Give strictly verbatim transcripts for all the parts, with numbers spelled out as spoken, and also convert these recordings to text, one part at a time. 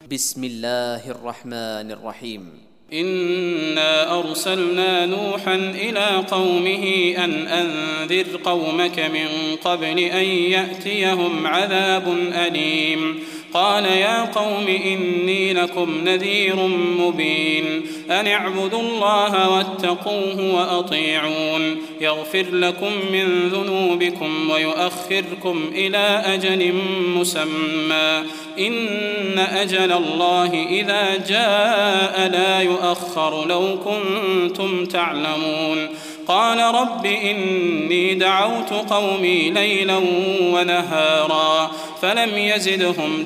بسم الله الرحمن الرحيم. إنا أرسلنا نوحا إلى قومه أن أنذر قومك من قبل أن يأتيهم عذاب أليم. قال يا قوم إني لكم نذير مبين أن اعبدوا الله واتقوه وأطيعون يغفر لكم من ذنوبكم ويؤخركم إلى أجل مسمى إن أجل الله إذا جاء لا يؤخر لو كنتم تعلمون. قال رب إني دعوت قومي ليلا ونهارا فلم يزدهم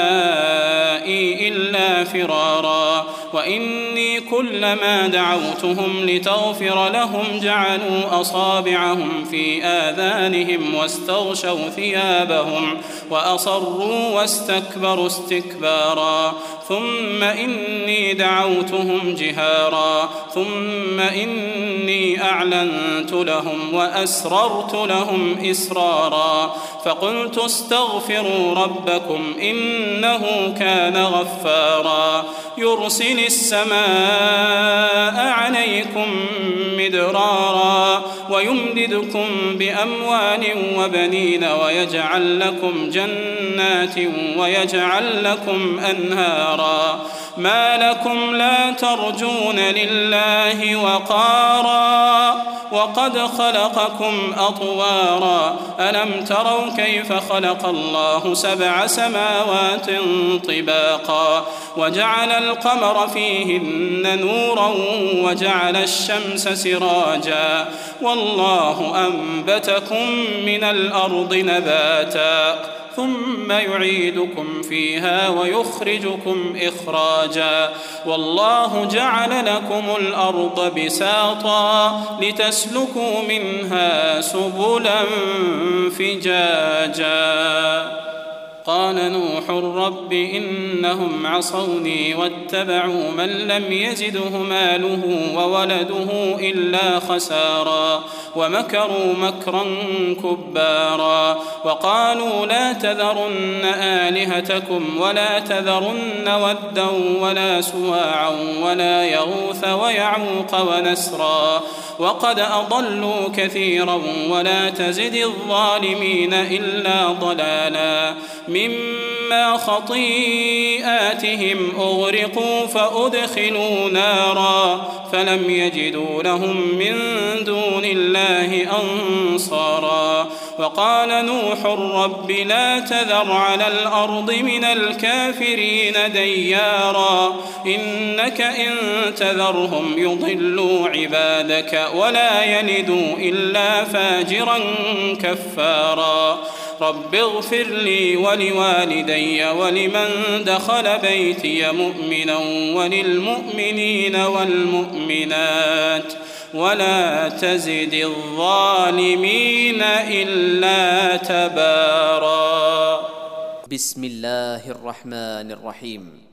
دعائي إلا فرارا وإني كلما دعوتهم لتغفر لهم جعلوا أصابعهم في آذانهم واستغشوا ثيابهم وأصروا واستكبروا استكبارا ثم إني دعوتهم جهارا ثم إني أعلنت لهم وأسررت لهم إسرارا فقلت استغفروا ربكم إنه كان غفارا يرسل السماء عليكم مدرارا ويمددكم بأموال وبنين ويجعل لكم جنات ويجعل لكم أنهارا ما لكم لا ترجون لله وقارا وقد خلقكم أطوارا ألم تروا كيف خلق الله سبع سماوات طباقا وجعل القمر فيهن نورا وجعل الشمس سراجا والله أنبتكم من الأرض نباتا ثم يعيدكم فيها ويخرجكم إخراجا والله جعل لكم الأرض بساطا لتسلكوا منها سبلا فجاجا. قال نوح رب إنهم عصوني واتبعوا من لم يزده ماله وولده إلا خسارا ومكروا مكرا كبارا وقالوا لا تذرن آلهتكم ولا تذرن ودا ولا سواعا ولا يغوث ويعوق ونسرا وقد أضلوا كثيرا ولا تزد الظالمين إلا ضلالا مما خطيئاتهم أغرقوا فأدخلوا نارا فلم يجدوا لهم من دون الله أنصارا وقال نوح رب لا تذر على الأرض من الكافرين ديارا إنك إن تذرهم يضلوا عبادك ولا يلدوا إلا فاجرا كفارا رب اغفر لي ولوالدي ولمن دخل بيتي مؤمنا وللمؤمنين والمؤمنات ولا تزد الظالمين إلا تبارا. بسم الله الرحمن الرحيم.